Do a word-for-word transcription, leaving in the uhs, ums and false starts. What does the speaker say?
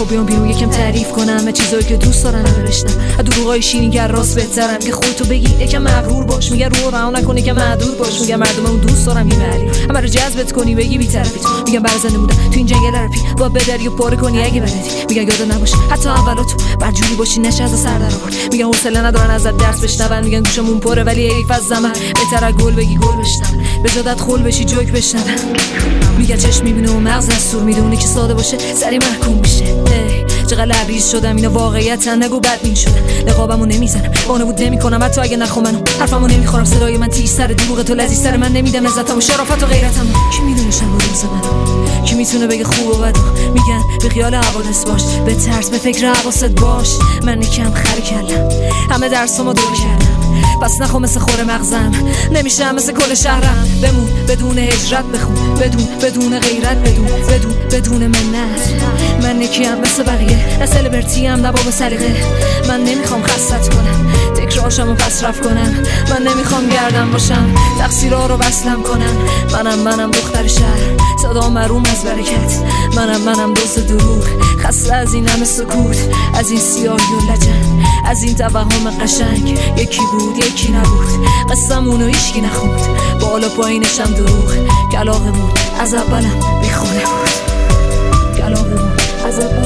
بیام بیرون یکم تعریف کنم به چیزایی که دوست دارن بشنم، از دروغای شیرین‌گر راست بهترم که خودتو بگی یکم مغرور باش. میگه رو رها نکن یکم محدود باش. میگه مردم اون دوست دارم یه ولی همه رو جذبت کنی بگی بی‌طرفی. میگم برزنده بودن تو این جنگل رپی با بدری و پاره کنی اگه بلدی. میگه یاد نباشه حتی اولاتو برجوری باشی نشه از سر در آورد. میگه حوصله ندارن ازت درس بشنون. میگن گوشمون پره ولی حیف از زمان بهتره گل بگی گل بشنون به جادت خول بشی جوک بشنون. میگه چشم میبینه و مغز دستور میدونه که ساده باشه سری محکوم میشه. چقدر لبریز شدم اینا واقعیت نگو بدبین شدم. نقابمو نمیزنم وانمود نمیکنم حتی اگه نخو منو حرفمو نمیخورم. صدای من تیزتر دروغ تو لذیذتر. من نمیدم عزتم و شرافت و غیرتم. کی میدونه شب و روز منو کی میتونه بگه خوب و بد. میگن به خیال حوادث باش به ترس به فکر حواست باش. من یکم خر کردم همه درسامو دور کردم پس نخوا مثل خور مغزم نمیشم مثل کل شهرم. بمون بدون هجرت بخون بدون بدون غیرت بدون بدون بدون منت. من یکیم مثل بقیه نه سلبرتی ام نه بابا سلیقه. من نمیخوام خستت کنم تکرارشم و پس رفت کنم. من نمیخوام گردم باشم تقصیرها رو وصلم کنم. منم منم دختر شهر صدا مروم از برکت. منم منم دوست دروغ خسته از این همه سکوت از این سیاهی و لجن از این توهم قشنگ. یکی بود یکی نبود قصه‌مونو هیچکی نخوند بالا پایینشم دروغ. کلاغمون از اولم بیخونه بود کلاغمون از اولم